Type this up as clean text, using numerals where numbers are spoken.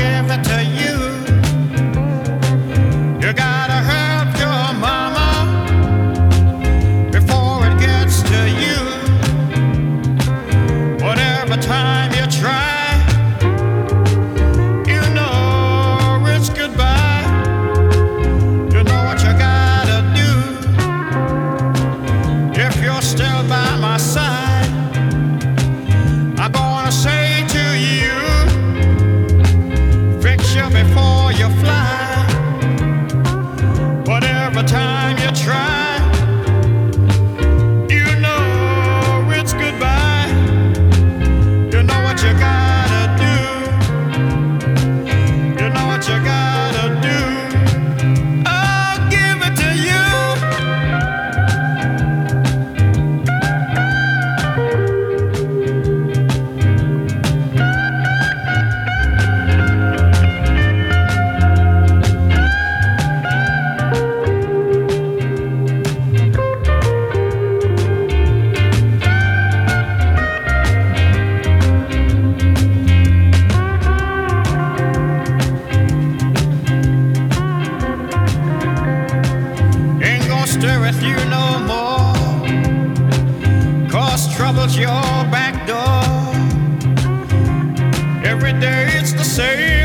give it to you. You gotta help your mama before it gets to you. Whatever time you try, you know it's goodbye. You know what you gotta do. If you're still by my side, I'm gonna say to you, fix you before you fly. Whatever time you try, you know it's goodbye. You know what you gotta do. You know what you gotta do. I'll give it to you. Ain't gonna stir with you no more, 'cause trouble's your back door. Every day it's the same.